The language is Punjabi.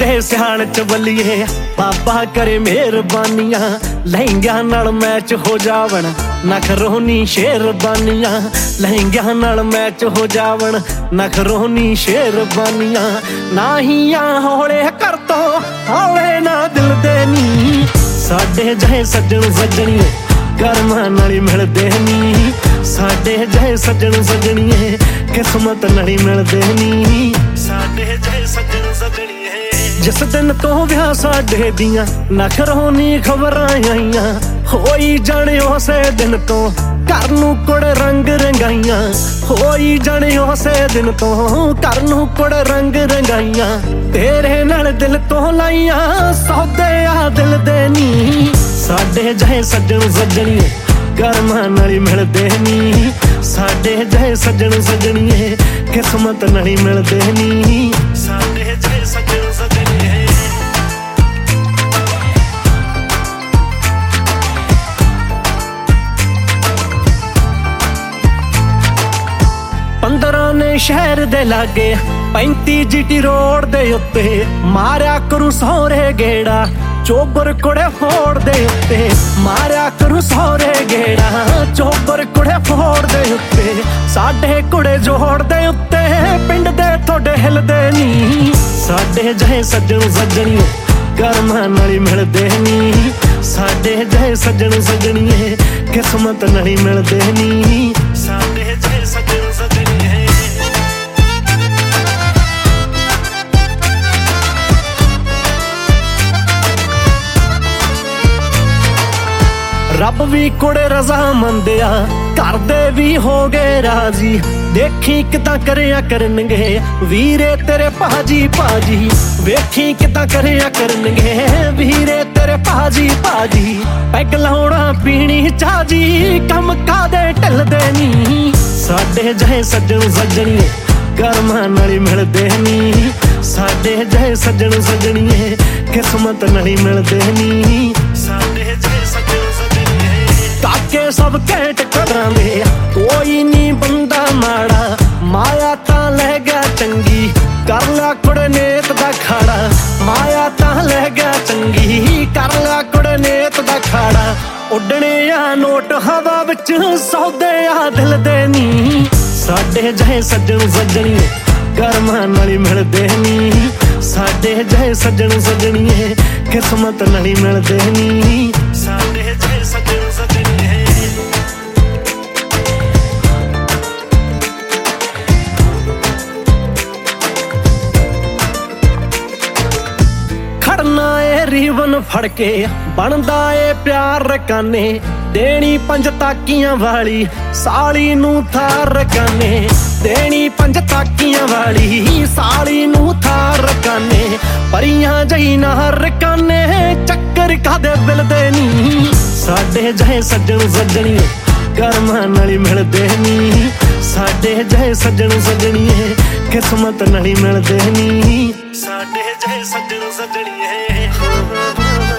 ਜਿਹੇ ਸਿਆਣ ਚ ਬੱਲੀਏ ਬਾਬਾ ਕਰੇ ਮਿਹਰਬਾਨੀਆਂ ਲਹਿੰਗਿਆਂ ਨਾਲ ਮੈਚ ਹੋ ਜਾਵਣ ਨਖਰੋਨੀ ਸ਼ੇਰਬਾਨੀਆਂ ਲਹਿੰਗਿਆਂ ਨਾਲ ਮੈਚ ਹੋ ਜਾਵਣ ਨਖਰੋਨੀ ਸ਼ੇਰਬਾਨੀਆਂ ਨਾਹੀਆਂ ਹੌਲੇ ਕਰ ਤੋਂ ਹੌਲੇ ਨਾ ਦਿਲ ਦੇ ਨੀ ਸਾਡੇ ਜਿਹੇ ਸੱਜਣ ਸੱਜਣੀਏ ਕਰਮਾਂ ਨਾਲ ਹੀ ਮਿਲਦੇ ਨੀ ਸਾਡੇ ਜਿਹੇ ਸੱਜਣ ਸੱਜਣੀਏ ਕਿਸਮਤ ਨਾਲ ਹੀ ਮਿਲਦੇ ਨੀ ਸਾਡੇ ਜਿਹੇ ਸੱਜਣ ਸੱਜਣੀਏ ਜਿਸ ਦਿਨ ਤੋਂ ਵਿਆਹ ਸਾਡੇ ਦੀਆਂ ਨਖਰੋਨੀ ਖਬਰਾਂ ਆਈਆਂ ਹੋਈ ਜਾਣੇ ਉਸੇ ਦਿਨ ਤੋਂ ਘਰ ਨੂੰ ਕੁੜ ਰੰਗ ਰੰਗਾਈਆਂ ਹੋਈ ਜਾਣੇ ਉਸੇ ਦਿਨ ਤੋਂ ਘਰ ਨੂੰ ਕੁੜ ਰੰਗ ਰੰਗਾਈਆਂ ਤੇਰੇ ਨਾਲ ਦਿਲ ਤੋਂ ਲਾਈਆਂ ਸੌਦੇ ਆ ਦਿਲ ਦੇ ਨੀ ਸਾਡੇ ਜਿਹੇ ਸੱਜਣ ਸੱਜਣੀਏ ਕਰਮਾਂ ਨਾਲ ਹੀ ਮਿਲਦੇ ਨੀ ਸਾਡੇ ਜਿਹੇ ਸੱਜਣ ਸੱਜਣੀਏ ਕਿਸਮਤ ਨਾਲ ਹੀ ਮਿਲਦੇ ਨੀ ਸਾਡੇ ਜਿਹੇ ਸੱਜਣ ਸੱਜਣੀਏ 15 ਨੇ ਸ਼ਹਿਰ ਦੇ ਲਾਗੇ 35 GT ਰੋਡ ਦੇ ਉੱਤੇ ਮਾਰਿਆ ਕਰੂ ਸਹੁਰੇ ਗੇੜਾ ਚੋਬਰ ਕੁੜੇ ਫੋੜ ਦੇ ਉੱਤੇ ਮਾਰਿਆ ਕਰੂ ਸਹੁਰੇ ਗੇੜਾ ਚੋਬਰ ਕੁੜੇ ਫੋੜ ਦੇ ਉੱਤੇ ਸਾਡੇ ਕੁੜੇ ਜੋੜ ਦੇ ਉੱਤੇ ਪਿੰਡ ਦੇ ਤੁਹਾਡੇ ਹਿਲਦੇ ਨੀ ਸਾਡੇ ਜਿਹੇ ਸੱਜਣ ਸੱਜਣੀਏ ਕਰਮਾਂ ਨਾਲ ਹੀ ਮਿਲਦੇ ਨੀ ਸਾਡੇ ਜਿਹੇ ਸੱਜਣ ਸੱਜਣੀਏ ਕਿਸਮਤ ਨਾਲ ਹੀ ਮਿਲਦੇ ਨੀ ਸਾਡੇ ਜਿਹੇ ਸੱਜਣ ਸੱਜਣੀਏ ਰੱਬ ਵੀ ਕੁੜੇ ਰਜ਼ਾ ਮੰਦਿਆ ਕਰਦੇ ਵੀ ਹੋ ਗਏ ਰਾਜੀ ਦੇਖੀ ਕਿਦਾਂ ਕਰਿਆ ਕਰਨਗੇ ਵੀਰੇ ਤੇਰੇ ਭਾਜੀ ਭਾਜੀ ਵੇਖੀ ਕਿਦਾਂ ਕਰਿਆ ਕਰਨਗੇ ਵੀਰੇ ਤੇਰੇ ਭਾਜੀ ਭਾਜੀ ਪੈਗ ਲਾਉਣਾ ਪੀਣੀ ਚਾਜੀ ਕੰਮ ਕਾਦੇ ਢਿੱਲਦੇ ਨੀ ਸਾਡੇ ਜਿਹੇ ਸੱਜਣ ਸੱਜਣੀਏ ਕਰਮਾਂ ਨਾਲ ਹੀ ਮਿਲਦੇ ਨੀ ਸਾਡੇ ਜਿਹੇ ਸੱਜਣ ਸੱਜਣੀਏ ਕਿਸਮਤ ਨਾਲ ਹੀ ਮਿਲਦੇ ਨੀ ਸਾਡੇ ਜਿਹੇ ਸੱਜਣ ਕਾਕੇ ਸਭ ਘੈਂਟ ਕਰਾਂਦੇ ਕੋਈ ਨੀ ਬੰਦਾ ਮਾੜਾ ਮਾਇਆ ਤਾਂ ਲੈ ਗਿਆ ਚੰਗੀ ਕਰ ਲਿਆ ਕੁੜੇ ਨੇਤ ਦਾ ਖਾੜਾ ਮਾਇਆ ਤਾਂ ਲੈ ਗਿਆ ਚੰਗੀ ਕਰ ਲਿਆ ਕੁੜੇ ਨੇਤ ਦਾ ਖਾੜਾ ਉੱਡਣੇ ਆ ਨੋਟ ਹਵਾ ਵਿੱਚ ਸੌਦੇ ਆ ਦਿਲ ਦੇ ਨੀ ਸਾਡੇ ਜਿਹੇ ਸੱਜਣ ਸੱਜਣੀਏ ਕਰਮਾਂ ਨਾਲ ਹੀ ਮਿਲਦੇ ਨੀ ਸਾਡੇ ਜਿਹੇ ਸੱਜਣ ਸੱਜਣੀਏ ਕਿਸਮਤ ਨਾਲ ਹੀ ਮਿਲਦੇ ਨੀ ਸਾਡੇ ਜਿਹੇ ਸੱਜਣ ਸੱਜਣੀਏ ਖੜਨਾ ਏ ਰੀਵਨ ਫੜ ਕੇ ਬਣਦਾ ਏ ਪਿਆਰ ਰਕਾਨੇ ਦੇਣੀ 5 ਤਾਕੀਆਂ ਵਾਲੀ ਸਾਲੀ ਨੂੰ ਥਾਰ ਰਕਾਨੇ ਦੇਣੀ 5 ਤਾਕੀਆਂ ਵਾਲੀ ਸਾਲੀ ਨੂੰ ਥਾਰ ਰਕਾਨੇ ਪਰੀਆਂ ਜਈ ਨਾ ਰਕਾਨੇ ਚੱਕਰ ਕਾਦੇ ਬਿਲਦੇ ਨੀ ਸਾਡੇ ਜਿਹੇ ਸੱਜਣ ਸੱਜਣੀਏ ਕਰਮਾਂ ਨਾਲ ਹੀ ਮਿਲਦੇ ਨੀ ਸਾਡੇ ਜਿਹੇ ਸੱਜਣ ਸੱਜਣੀਏ ਕਿਸਮਤ ਨਾਲ ਹੀ ਮਿਲਦੇ ਨੀ ਸਾਡੇ ਜਿਹੇ ਸੱਜਣ ਸੱਜਣੀਏ